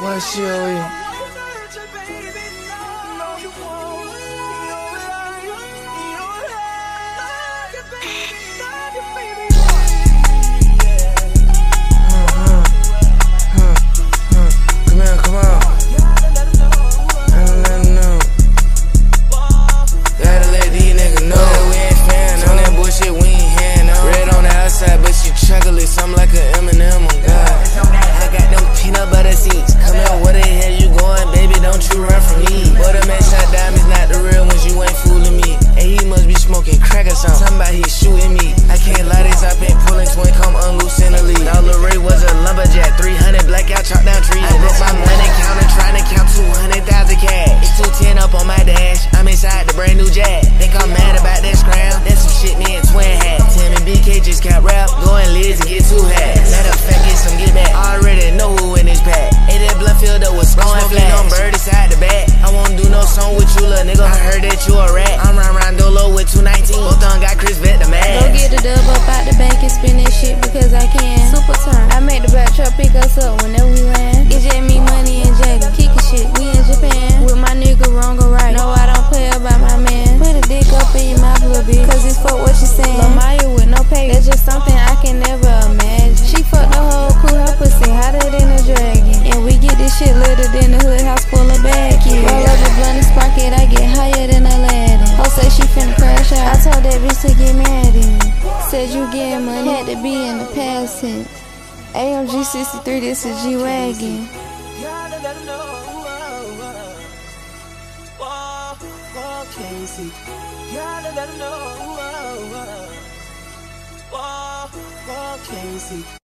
What she owe you? Come here, come on. Let them know. Gotta let these niggas know that we ain't fan on that bullshit, we ain't hand on. Red on the outside, but she chocolate, something like a M&M on God. I got them peanut butter seats. Come here, where the hell you going, baby? Don't you run from me. But them shot diamonds, not the real ones, you ain't fooling me. And he must be smoking crack or something. Somebody shooting me. I can't lie, this up ain't pulling twin, come unloose in the lead. Dollar Ray was a lumberjack, 300 blackout, chop down trees. I broke my money counter, trying to count 200,000 cash. It's 210 up on my dash. I'm inside the brand new Jag. Think I'm mad about that scram? That's some shit me and twin had. Tim and BK just can't rap. Go and Liz and get 2 hats. Matter of fact, get some get back. I already know who in this pack. Hey, that blunt filled up with going flat. On bird inside the back. I won't do no song with you, little nigga. I heard that you a rat. I'm round Dolo with 219. Both on got Chris Vet the man. Go get the dub up out the bank and spend that shit because I can. Super turn. I make the back truck pick us up whenever we land. It's just me, money, and Jagger. Kicking shit, we in Japan. With my nigga wrong or right. No, I don't play about my man. Put a dick up in your mouth, little bitch. Cause it's fuck what you saying. Lil Maya with no pay. That's just something I can never imagine. She fucked the whole crew, her pussy hotter than a dragon. And we get this shit litter than the hood house full of bad kids. Roll up the blunt and spark it, I get higher than Aladdin. Ho say she finna crash out. I told that bitch to get mad at me. Said you getting money, had to be in the past tense. AMG 63, this is G-Wagon. Gotta let them know. Casey. Gotta let them know. Casey.